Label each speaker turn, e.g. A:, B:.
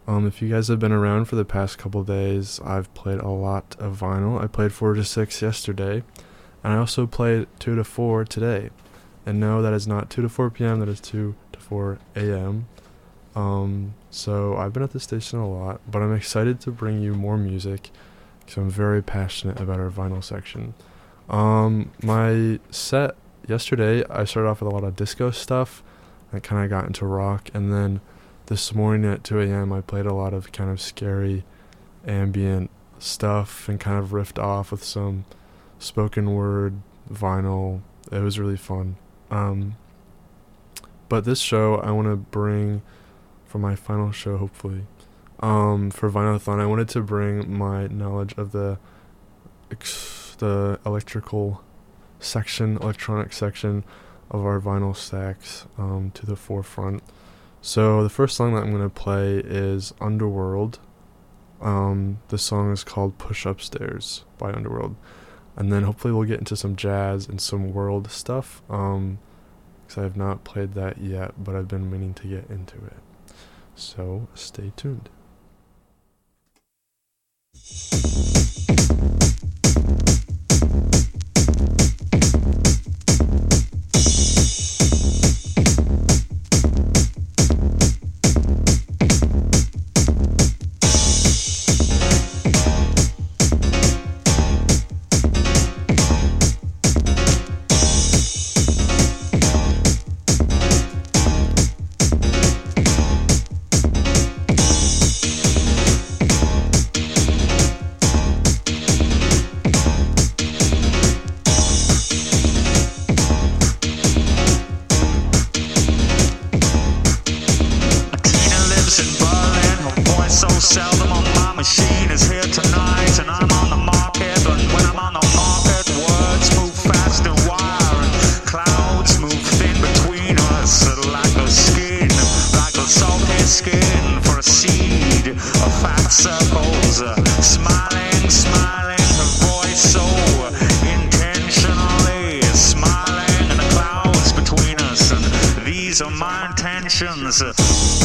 A: If you guys have been around for the past couple days, I've played a lot of vinyl. I played 4 to 6 yesterday, and I also played 2 to 4 today. And no, that is not 2 to 4 p.m., that is 2 to 4 a.m. So I've been at the station a lot, but I'm excited to bring you more music because I'm very passionate about our vinyl section. My set yesterday, I started off with a lot of disco stuff. I kind of got into rock, and then this morning at 2 a.m. I played a lot of kind of scary ambient stuff and kind of riffed off with some spoken word vinyl. It was really fun. But this show I want to bring, for my final show hopefully, for Vinyl-a-thon, I wanted to bring my knowledge of the electronic section of our vinyl stacks to the forefront. So the first song that I'm going to play is Underworld. The song is called Push Upstairs by Underworld. And then hopefully we'll get into some jazz and some world stuff, because I have not played that yet, but I've been meaning to get into it. So stay tuned.
B: Seldom on my machine is here tonight, and I'm on the market. But when I'm on the market, words move fast and wire, and clouds move thin between us, like the skin, like the salty skin for a seed of fat circles. Smiling, smiling, her voice so intentionally smiling, and the clouds between us, and these are my intentions.